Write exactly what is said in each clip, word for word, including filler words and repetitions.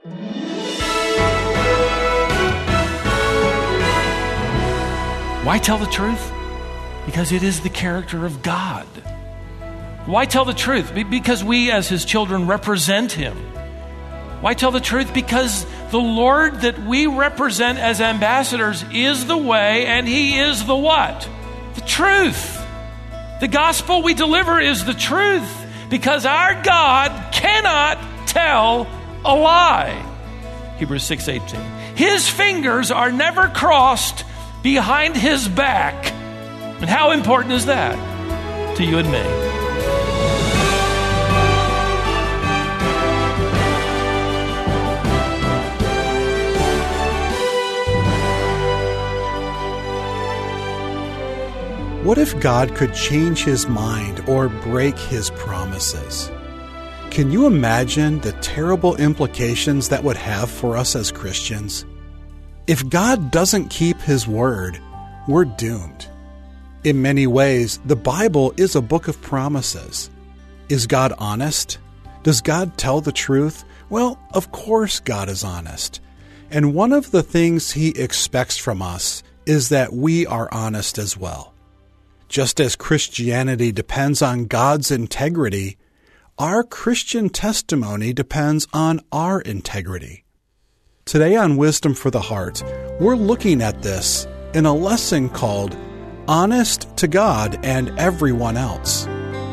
Why tell the truth? Because it is the character of God. Why tell the truth? Because we as His children represent Him. Why tell the truth? Because the Lord that we represent as ambassadors is the way, and He is the what? The truth. The gospel we deliver is the truth, because our God cannot tell a lie. Hebrews six eighteen. His fingers are never crossed behind His back. And how important is that to you and me? What if God could change His mind or break His promises? Can you imagine the terrible implications that would have for us as Christians? If God doesn't keep His word, we're doomed. In many ways, the Bible is a book of promises. Is God honest? Does God tell the truth? Well, of course God is honest. And one of the things He expects from us is that we are honest as well. Just as Christianity depends on God's integrity, our Christian testimony depends on our integrity. Today on Wisdom for the Heart, we're looking at this in a lesson called Honest to God and Everyone Else.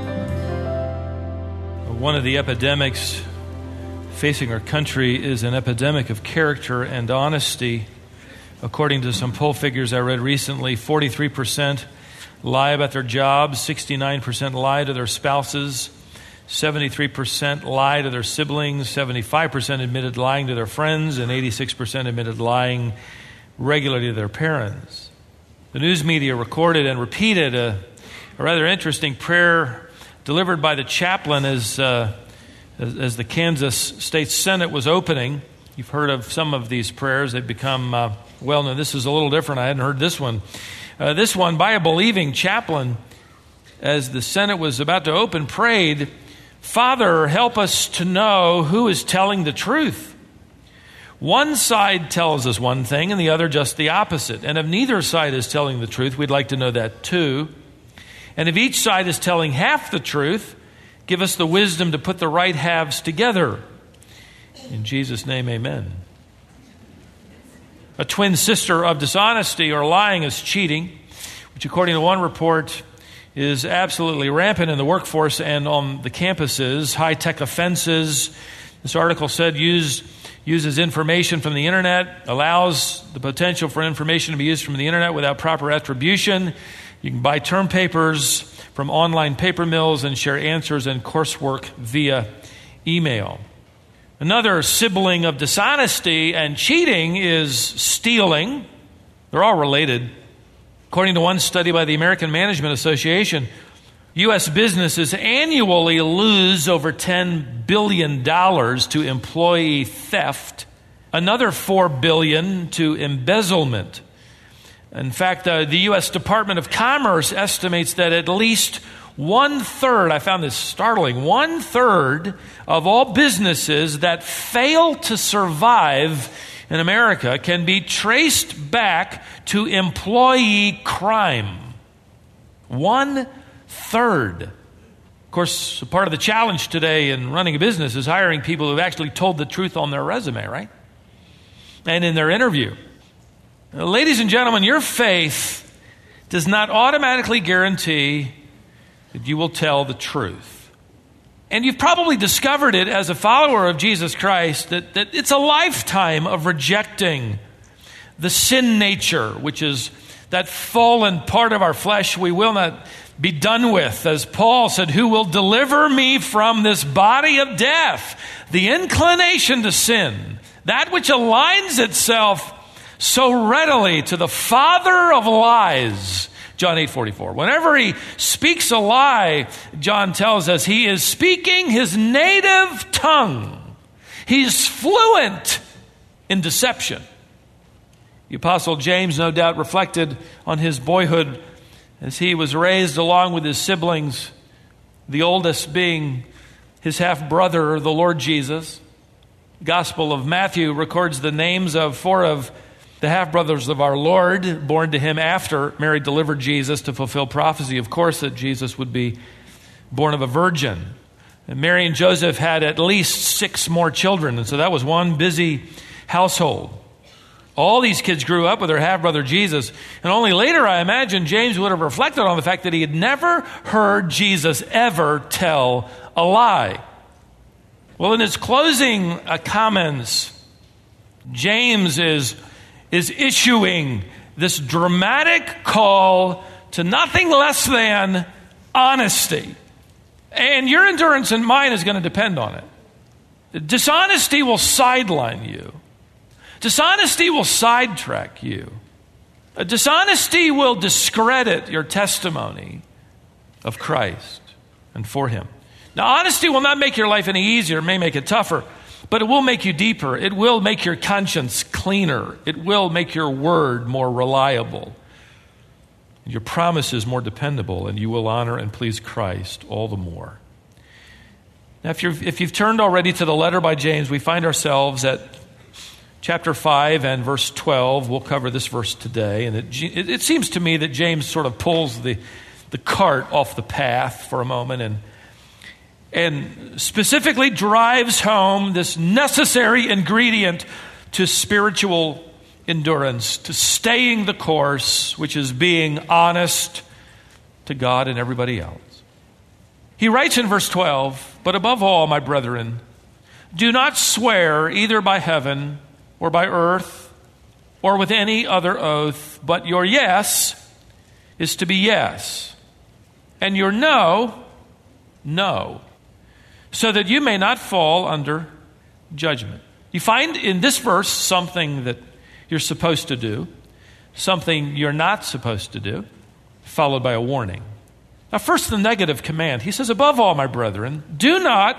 One of the epidemics facing our country is an epidemic of character and honesty. According to some poll figures I read recently, forty-three percent lie about their jobs, sixty-nine percent lie to their spouses, seventy-three percent lie to their siblings, seventy-five percent admitted lying to their friends, and eighty-six percent admitted lying regularly to their parents. The news media recorded and repeated a, a rather interesting prayer delivered by the chaplain as, uh, as, as the Kansas State Senate was opening. You've heard of some of these prayers. They've become uh, well known. This is a little different. I hadn't heard this one. Uh, this one by a believing chaplain, as the Senate was about to open, prayed, "Father, help us to know who is telling the truth. One side tells us one thing and the other just the opposite. And if neither side is telling the truth, we'd like to know that too. And if each side is telling half the truth, give us the wisdom to put the right halves together. In Jesus' name, amen." A twin sister of dishonesty or lying is cheating, which according to one report is absolutely rampant in the workforce and on the campuses. High-tech offenses, this article said, use, uses information from the internet, allows the potential for information to be used from the internet without proper attribution. You can buy term papers from online paper mills and share answers and coursework via email. Another sibling of dishonesty and cheating is stealing. They're all related. According to one study by the American Management Association, U S businesses annually lose over ten billion dollars to employee theft, another four billion dollars to embezzlement. In fact, uh, the U S Department of Commerce estimates that at least one-third, I found this startling, one-third of all businesses that fail to survive in America can be traced back to employee crime. One-third. Of course, part of the challenge today in running a business is hiring people who've actually told the truth on their resume, right? And in their interview. Now, ladies and gentlemen, your faith does not automatically guarantee that you will tell the truth. And you've probably discovered it as a follower of Jesus Christ, that, that it's a lifetime of rejecting the sin nature, which is that fallen part of our flesh we will not be done with. As Paul said, who will deliver me from this body of death? The inclination to sin, that which aligns itself so readily to the father of lies. John eight forty-four. Whenever he speaks a lie, John tells us he is speaking his native tongue. He's fluent in deception. The Apostle James no doubt reflected on his boyhood as he was raised along with his siblings, the oldest being his half-brother, the Lord Jesus. Gospel of Matthew records the names of four of the half-brothers of our Lord, born to him after Mary delivered Jesus to fulfill prophecy, of course, that Jesus would be born of a virgin. And Mary and Joseph had at least six more children, and so that was one busy household. All these kids grew up with their half-brother Jesus, and only later, I imagine, James would have reflected on the fact that he had never heard Jesus ever tell a lie. Well, in his closing uh, comments, James is, is issuing this dramatic call to nothing less than honesty. And your endurance and mine is going to depend on it. Dishonesty will sideline you. Dishonesty will sidetrack you. Dishonesty will discredit your testimony of Christ and for him. Now, honesty will not make your life any easier. It may make it tougher, but it will make you deeper. It will make your conscience cleaner. It will make your word more reliable. Your promises more dependable, and you will honor and please Christ all the more. Now, if, you're, if you've turned already to the letter by James, we find ourselves at chapter five and verse twelve. We'll cover this verse today. And it, it, it seems to me that James sort of pulls the, the cart off the path for a moment and, and specifically drives home this necessary ingredient to spiritual endurance, to staying the course, which is being honest to God and everybody else. He writes in verse twelve, "But above all, my brethren, do not swear either by heaven or by earth or with any other oath, but your yes is to be yes, and your no, no, so that you may not fall under judgment." You find in this verse something that you're supposed to do, something you're not supposed to do, followed by a warning. Now, first, the negative command. He says, "Above all, my brethren, do not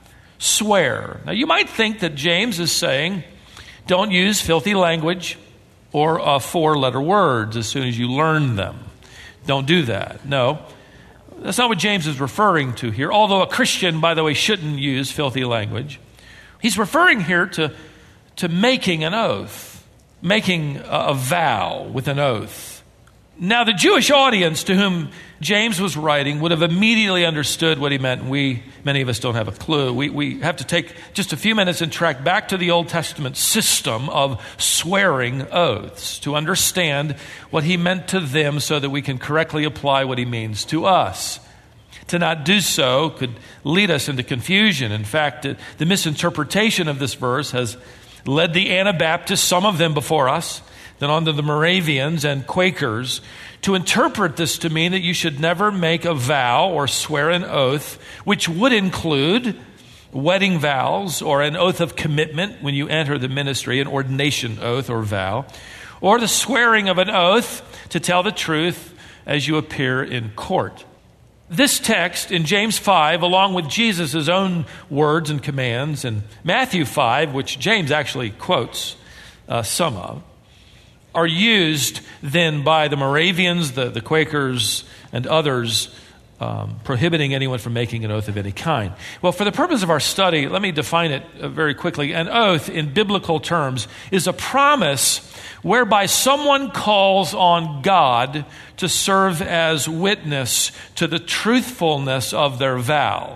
swear." Now, you might think that James is saying, don't use filthy language or uh, four-letter words as soon as you learn them. Don't do that. No, that's not what James is referring to here, although a Christian, by the way, shouldn't use filthy language. He's referring here to, to making an oath. Making a vow with an oath. Now, the Jewish audience to whom James was writing would have immediately understood what he meant. We, many of us don't have a clue. We, we have to take just a few minutes and track back to the Old Testament system of swearing oaths to understand what he meant to them so that we can correctly apply what he means to us. To not do so could lead us into confusion. In fact, the misinterpretation of this verse has led the Anabaptists, some of them before us, then on to the Moravians and Quakers, to interpret this to mean that you should never make a vow or swear an oath, which would include wedding vows or an oath of commitment when you enter the ministry, an ordination oath or vow, or the swearing of an oath to tell the truth as you appear in court. This text in James five, along with Jesus' own words and commands, and Matthew five, which James actually quotes uh, some of, are used then by the Moravians, the, the Quakers, and others, um, prohibiting anyone from making an oath of any kind. Well, for the purpose of our study, let me define it uh, very quickly. An oath, in biblical terms, is a promise whereby someone calls on God to serve as witness to the truthfulness of their vow.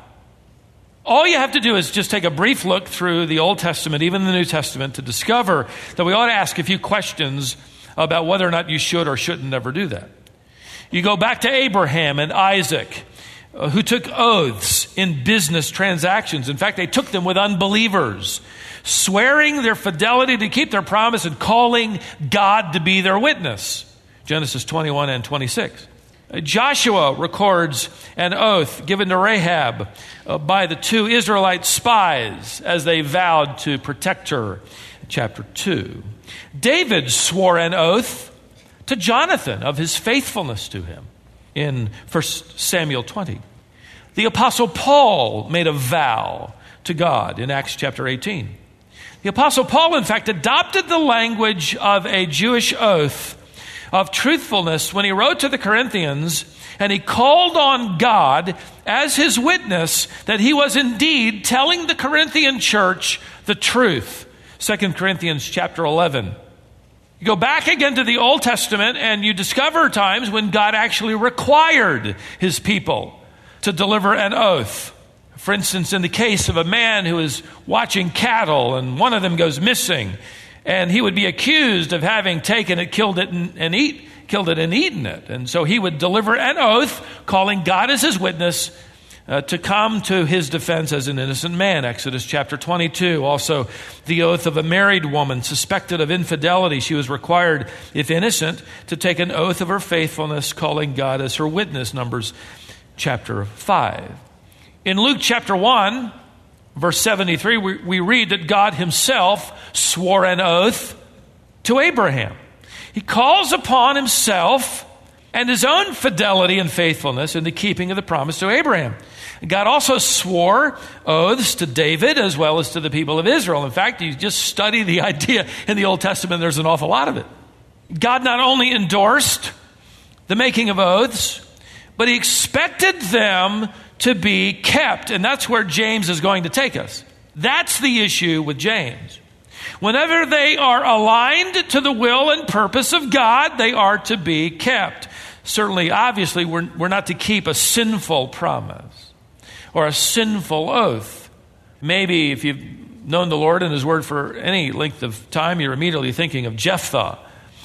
All you have to do is just take a brief look through the Old Testament, even the New Testament, to discover that we ought to ask a few questions about whether or not you should or shouldn't ever do that. You go back to Abraham and Isaac, uh, who took oaths in business transactions. In fact, they took them with unbelievers, swearing their fidelity to keep their promise and calling God to be their witness. Genesis twenty-one and twenty-six. Joshua records an oath given to Rahab uh, by the two Israelite spies as they vowed to protect her. Chapter two. David swore an oath to Jonathan of his faithfulness to him in First Samuel twenty. The Apostle Paul made a vow to God in Acts chapter eighteen. The Apostle Paul, in fact, adopted the language of a Jewish oath of truthfulness when he wrote to the Corinthians, and he called on God as his witness that he was indeed telling the Corinthian church the truth. Second Corinthians chapter eleven. You go back again to the Old Testament and you discover times when God actually required his people to deliver an oath. For instance, in the case of a man who is watching cattle and one of them goes missing, and he would be accused of having taken it, killed it, and, and eat, killed it and eaten it. And so he would deliver an oath, calling God as his witness, Uh, to come to his defense as an innocent man. Exodus chapter twenty-two. Also, the oath of a married woman suspected of infidelity. She was required, if innocent, to take an oath of her faithfulness, calling God as her witness. Numbers chapter five. In Luke chapter one, verse seventy-three, we, we read that God himself swore an oath to Abraham. He calls upon himself and his own fidelity and faithfulness in the keeping of the promise to Abraham. God also swore oaths to David as well as to the people of Israel. In fact, you just study the idea in the Old Testament, there's an awful lot of it. God not only endorsed the making of oaths, but he expected them to be kept. And that's where James is going to take us. That's the issue with James. Whenever they are aligned to the will and purpose of God, they are to be kept. Certainly, obviously, we're, we're not to keep a sinful promise or a sinful oath. Maybe if you've known the Lord and his word for any length of time, you're immediately thinking of Jephthah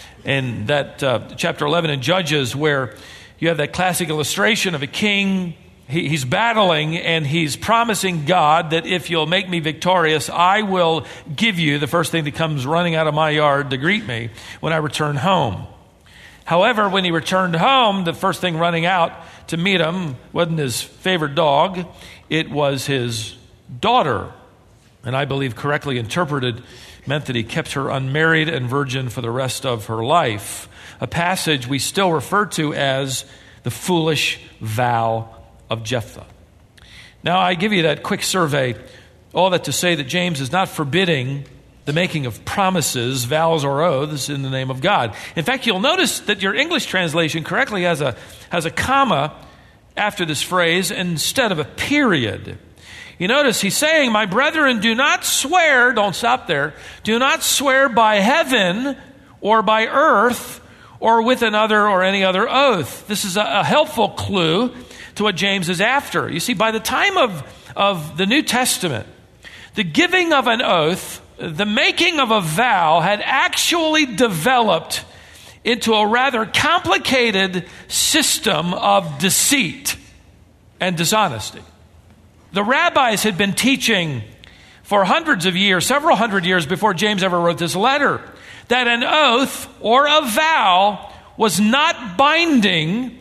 in that uh, chapter eleven in Judges, where you have that classic illustration of a king. He, he's battling and he's promising God that if you'll make me victorious, I will give you the first thing that comes running out of my yard to greet me when I return home. However, when he returned home, the first thing running out to meet him wasn't his favorite dog. It was his daughter. And I believe correctly interpreted meant that he kept her unmarried and virgin for the rest of her life. A passage we still refer to as the foolish vow of Jephthah. Now, I give you that quick survey, all that to say that James is not forbidding the making of promises, vows, or oaths in the name of God. In fact, you'll notice that your English translation correctly has a, has a comma after this phrase instead of a period. You notice he's saying, my brethren, do not swear, don't stop there, do not swear by heaven or by earth or with another or any other oath. This is a, a helpful clue to what James is after. You see, by the time of, of the New Testament, the giving of an oath, the making of a vow had actually developed into a rather complicated system of deceit and dishonesty. The rabbis had been teaching for hundreds of years, several hundred years before James ever wrote this letter, that an oath or a vow was not binding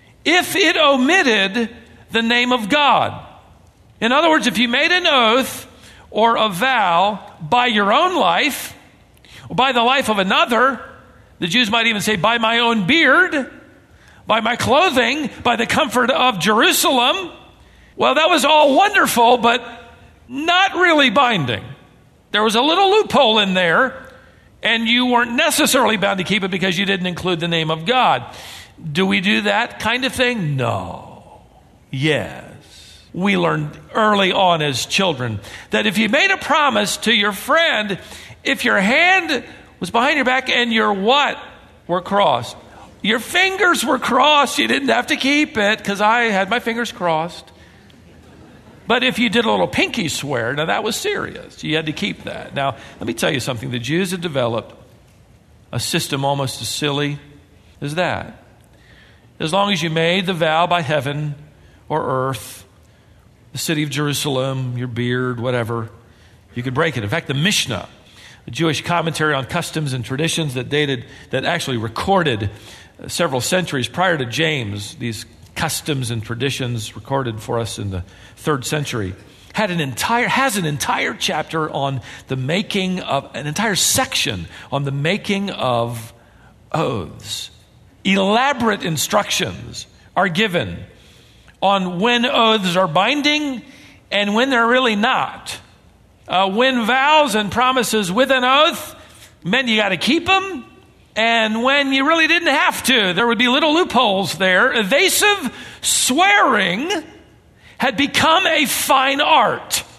if it omitted the name of God. In other words, if you made an oath or a vow by your own life, or by the life of another, the Jews might even say, by my own beard, by my clothing, by the comfort of Jerusalem, well, that was all wonderful, but not really binding. There was a little loophole in there, and you weren't necessarily bound to keep it because you didn't include the name of God. Do we do that kind of thing? No. Yes. We learned early on as children that if you made a promise to your friend, if your hand was behind your back and your what were crossed, your fingers were crossed, you didn't have to keep it, because I had my fingers crossed. But if you did a little pinky swear, now that was serious. You had to keep that. Now, let me tell you something. The Jews had developed a system almost as silly as that. As long as you made the vow by heaven or earth, the city of Jerusalem, your beard, whatever, you could break it. In fact, the Mishnah, a Jewish commentary on customs and traditions that dated, that actually recorded several centuries prior to James, these customs and traditions recorded for us in the third century, had an entire, has an entire chapter on the making of, an entire section on the making of oaths. Elaborate instructions are given on when oaths are binding and when they're really not. Uh, when vows and promises with an oath meant you got to keep them, and when you really didn't have to, there would be little loopholes there. Evasive swearing had become a fine art.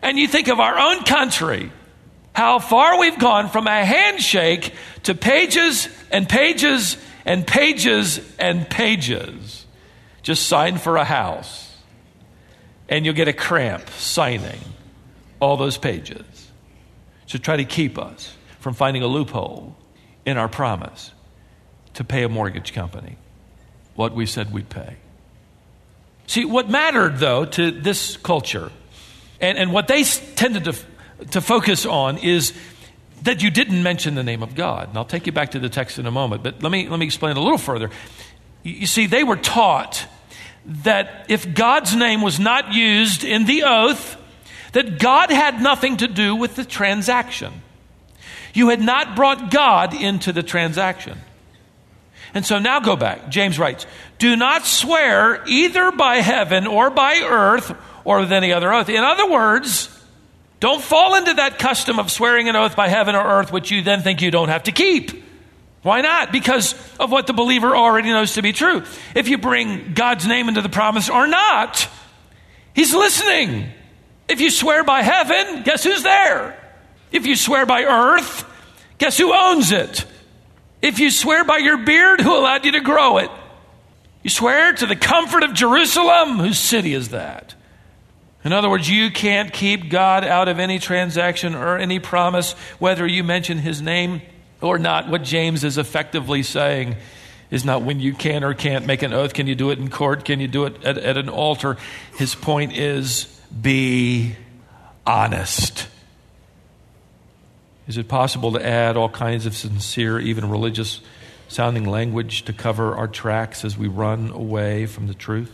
And you think of our own country, how far we've gone from a handshake to pages and pages and pages and pages. Just sign for a house. And you'll get a cramp signing all those pages to try to keep us from finding a loophole in our promise to pay a mortgage company what we said we'd pay. See, what mattered, though, to this culture, and, and what they tended to, to focus on is that you didn't mention the name of God. And I'll take you back to the text in a moment, but let me, let me explain a little further. You, you see, they were taught that if God's name was not used in the oath, that God had nothing to do with the transaction. You had not brought God into the transaction. And so now go back. James writes, do not swear either by heaven or by earth or with any other oath. In other words, don't fall into that custom of swearing an oath by heaven or earth, which you then think you don't have to keep. Why not? Because of what the believer already knows to be true. If you bring God's name into the promise or not, he's listening. If you swear by heaven, guess who's there? If you swear by earth, guess who owns it? If you swear by your beard, who allowed you to grow it? You swear to the comfort of Jerusalem? Whose city is that? In other words, you can't keep God out of any transaction or any promise, whether you mention his name or not. What James is effectively saying is not when you can or can't make an oath. Can you do it in court? Can you do it at, at an altar? His point is, be honest. Is it possible to add all kinds of sincere, even religious sounding language to cover our tracks as we run away from the truth?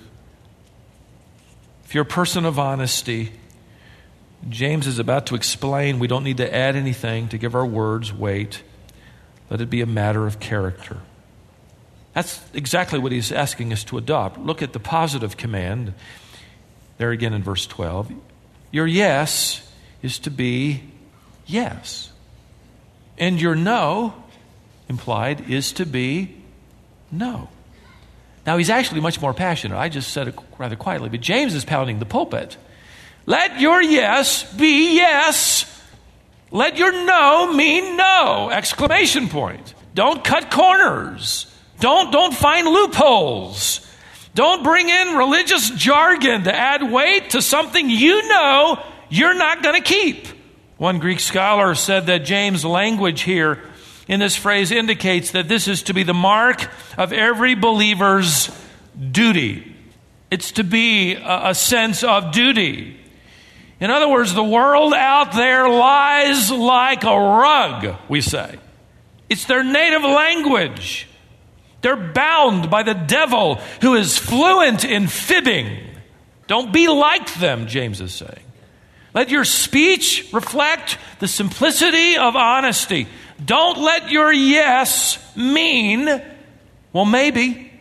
If you're a person of honesty, James is about to explain we don't need to add anything to give our words weight. Let it be a matter of character. That's exactly what he's asking us to adopt. Look at the positive command there again in verse twelve. Your yes is to be yes. And your no, implied, is to be no. Now, he's actually much more passionate. I just said it rather quietly, but James is pounding the pulpit. Let your yes be yes. Let your no mean no! Exclamation point. Don't cut corners. Don't, don't find loopholes. Don't bring in religious jargon to add weight to something you know you're not going to keep. One Greek scholar said that James' language here in this phrase indicates that this is to be the mark of every believer's duty. It's to be a, a sense of duty. In other words, the world out there lies like a rug, we say. It's their native language. They're bound by the devil who is fluent in fibbing. Don't be like them, James is saying. Let your speech reflect the simplicity of honesty. Don't let your yes mean, well, maybe,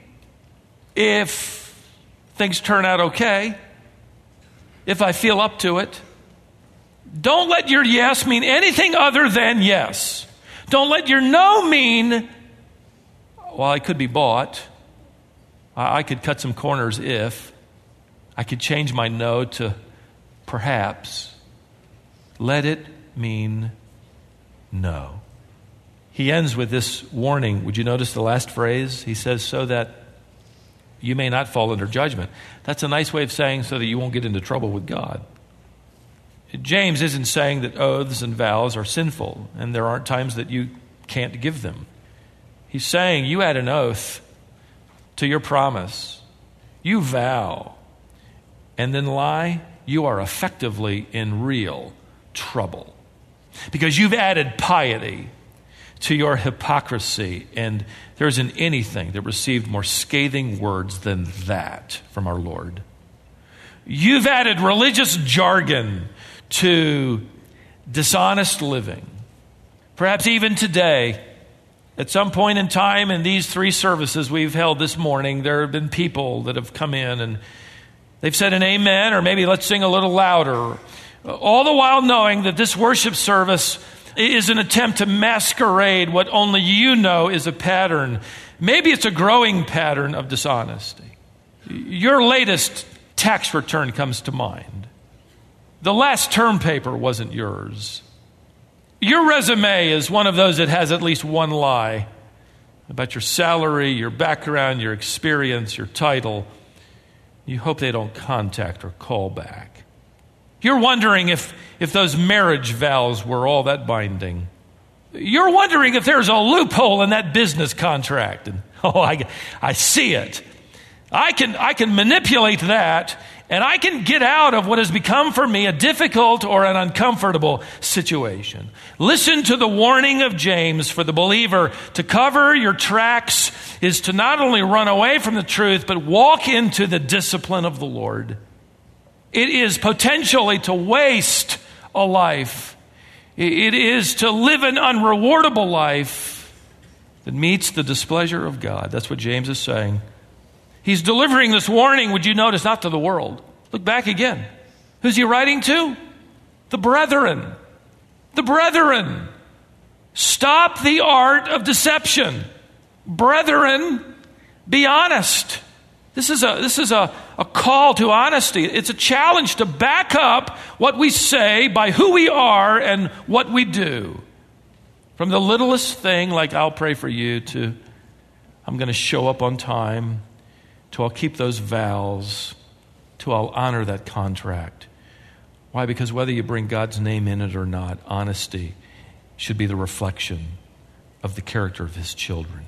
if things turn out okay, if I feel up to it. Don't let your yes mean anything other than yes. Don't let your no mean, well, I could be bought. I could cut some corners if. I could change my no to perhaps. Let it mean no. He ends with this warning. Would you notice the last phrase? He says, so that you may not fall under judgment. That's a nice way of saying so that you won't get into trouble with God. James isn't saying that oaths and vows are sinful and there aren't times that you can't give them. He's saying you add an oath to your promise. You vow and then lie. You are effectively in real trouble because you've added piety to your hypocrisy, and there isn't anything that received more scathing words than that from our Lord. You've added religious jargon to dishonest living. Perhaps even today, at some point in time in these three services we've held this morning, there have been people that have come in and they've said an amen, or maybe let's sing a little louder, all the while knowing that this worship service is an attempt to masquerade what only you know is a pattern. Maybe it's a growing pattern of dishonesty. Your latest tax return comes to mind. The last term paper wasn't yours. Your resume is one of those that has at least one lie about your salary, your background, your experience, your title. You hope they don't contact or call back. You're wondering if, if those marriage vows were all that binding. You're wondering if there's a loophole in that business contract. And oh, I, I see it. I can, I can manipulate that, and I can get out of what has become for me a difficult or an uncomfortable situation. Listen to the warning of James for the believer. To cover your tracks is to not only run away from the truth, but walk into the discipline of the Lord. It is potentially to waste a life. It is to live an unrewardable life that meets the displeasure of God. That's what James is saying. He's delivering this warning, would you notice, not to the world. Look back again. Who's he writing to? The brethren. The brethren. Stop the art of deception. Brethren, be honest. This is a this is a, a call to honesty. It's a challenge to back up what we say by who we are and what we do. From the littlest thing, like I'll pray for you, to I'm going to show up on time, to I'll keep those vows, to I'll honor that contract. Why? Because whether you bring God's name in it or not, honesty should be the reflection of the character of His children.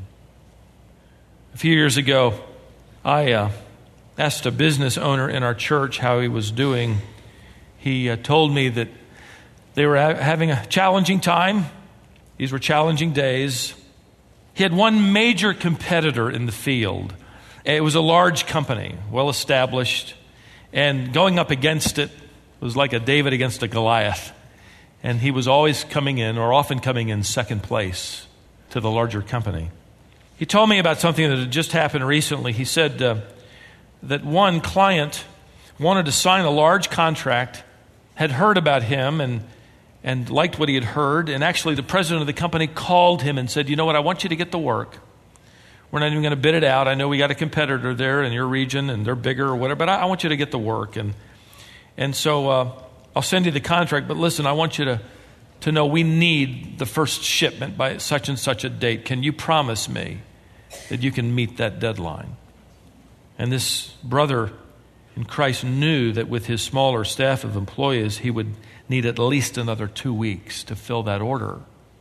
A few years ago, I uh, asked a business owner in our church how he was doing. He uh, told me that they were ha- having a challenging time. These were challenging days. He had one major competitor in the field. It was a large company, well established, and going up against it was like a David against a Goliath. And he was always coming in, or often coming in, second place to the larger company. He told me about something that had just happened recently. He said uh, that one client wanted to sign a large contract, had heard about him and and liked what he had heard, and actually the president of the company called him and said, you know what, I want you to get the work. We're not even going to bid it out. I know we got a competitor there in your region, and they're bigger or whatever, but I, I want you to get the work. And and so uh, I'll send you the contract, but listen, I want you to, to know we need the first shipment by such and such a date. Can you promise me that you can meet that deadline? And this brother in Christ knew that with his smaller staff of employees, he would need at least another two weeks to fill that order.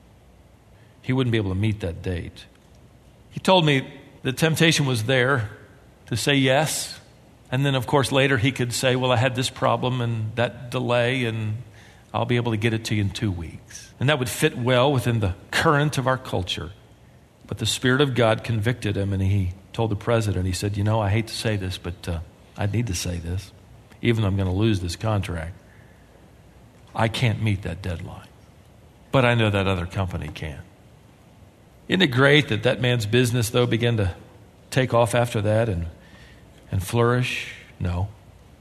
He wouldn't be able to meet that date. He told me the temptation was there to say yes. And then, of course, later he could say, well, I had this problem and that delay, and I'll be able to get it to you in two weeks. And that would fit well within the current of our culture. But the Spirit of God convicted him, and he told the president, he said, you know, I hate to say this, but uh, I need to say this, even though I'm going to lose this contract. I can't meet that deadline, but I know that other company can. Isn't it great that that man's business, though, began to take off after that and, and flourish? No.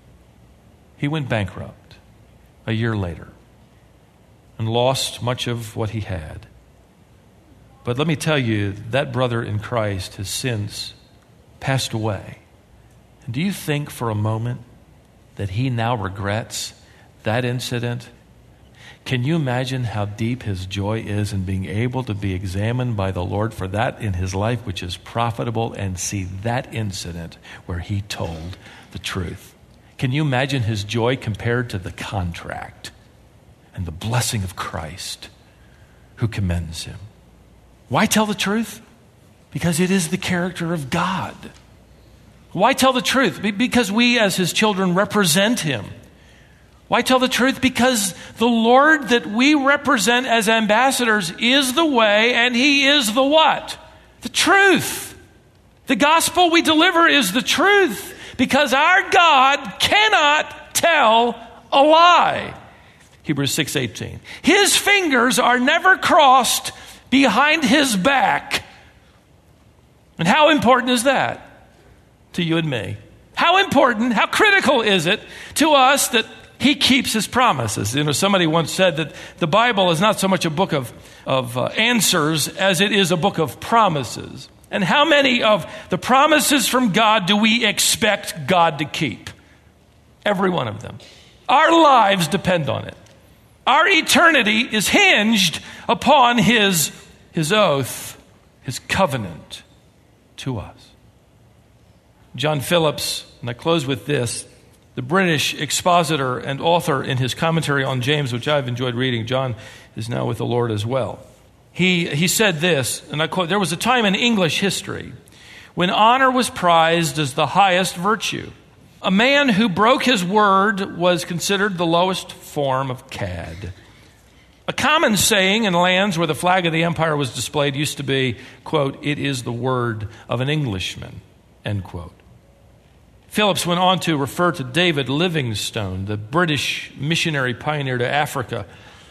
He went bankrupt a year later and lost much of what he had. But let me tell you, that brother in Christ has since passed away. And do you think for a moment that he now regrets that incident? Can you imagine how deep his joy is in being able to be examined by the Lord for that in his life which is profitable, and see that incident where he told the truth? Can you imagine his joy compared to the contract and the blessing of Christ who commends him? Why tell the truth? Because it is the character of God. Why tell the truth? Because we as his children represent him. Why tell the truth? Because the Lord that we represent as ambassadors is the way, and he is the what? The truth. The gospel we deliver is the truth, because our God cannot tell a lie. Hebrews six eighteen. His fingers are never crossed behind his back. And how important is that to you and me? How important, how critical is it to us that he keeps his promises? You know, somebody once said that the Bible is not so much a book of, of uh, answers as it is a book of promises. And how many of the promises from God do we expect God to keep? Every one of them. Our lives depend on it. Our eternity is hinged upon his, his oath, his covenant to us. John Phillips, and I close with this, the British expositor and author in his commentary on James, which I've enjoyed reading. John is now with the Lord as well. He, he said this, and I quote, "There was a time in English history when honor was prized as the highest virtue. A man who broke his word was considered the lowest form of cad. A common saying in lands where the flag of the empire was displayed used to be, quote, 'It is the word of an Englishman,' end quote." Phillips went on to refer to David Livingstone, the British missionary pioneer to Africa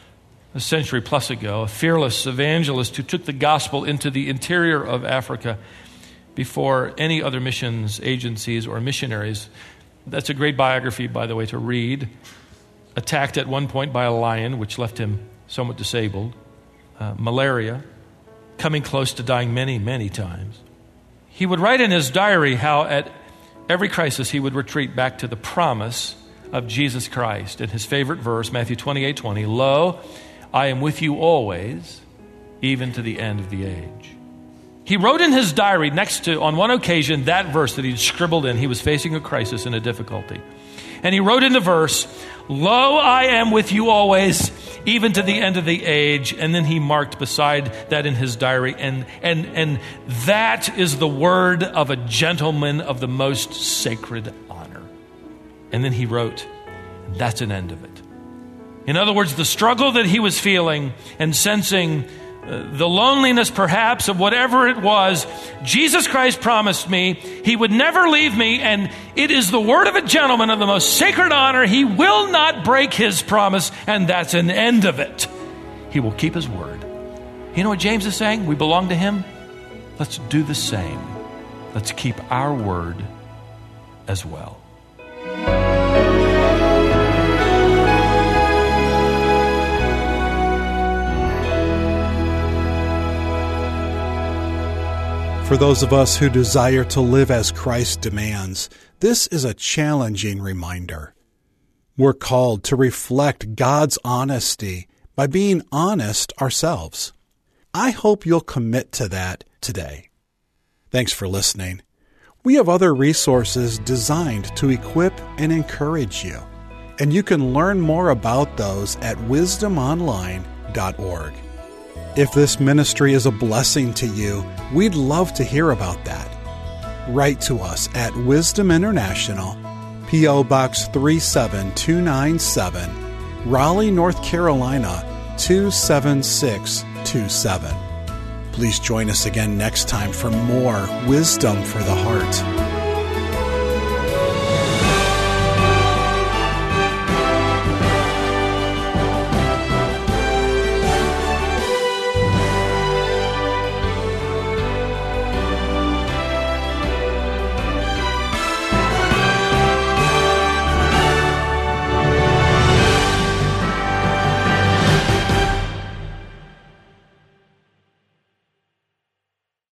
a century plus ago, a fearless evangelist who took the gospel into the interior of Africa before any other missions agencies or missionaries. That's a great biography, by the way, to read. Attacked at one point by a lion, which left him somewhat disabled. Uh, malaria, coming close to dying many, many times. He would write in his diary how at every crisis he would retreat back to the promise of Jesus Christ. In his favorite verse, Matthew twenty-eight twenty, "Lo, I am with you always, even to the end of the age." He wrote in his diary next to, on one occasion, that verse that he'd scribbled in. He was facing a crisis and a difficulty. And he wrote in the verse, "Lo, I am with you always, even to the end of the age." And then he marked beside that in his diary, and, and, and that is the word of a gentleman of the most sacred honor. And then he wrote, that's an end of it. In other words, the struggle that he was feeling and sensing, uh, the loneliness perhaps of whatever it was, Jesus Christ promised me he would never leave me, and it is the word of a gentleman of the most sacred honor. He will not break his promise, and that's an end of it. He will keep his word. You know what James is saying? We belong to him. Let's do the same. Let's keep our word as well. For those of us who desire to live as Christ demands, this is a challenging reminder. We're called to reflect God's honesty by being honest ourselves. I hope you'll commit to that today. Thanks for listening. We have other resources designed to equip and encourage you, and you can learn more about those at wisdom online dot org. If this ministry is a blessing to you, we'd love to hear about that. Write to us at Wisdom International, P O. Box three seven two nine seven, Raleigh, North Carolina, two seven six two seven. Please join us again next time for more Wisdom for the Heart.